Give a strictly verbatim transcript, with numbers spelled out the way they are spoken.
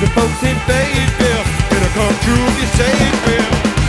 folks say, baby, it'll come true if you say it will.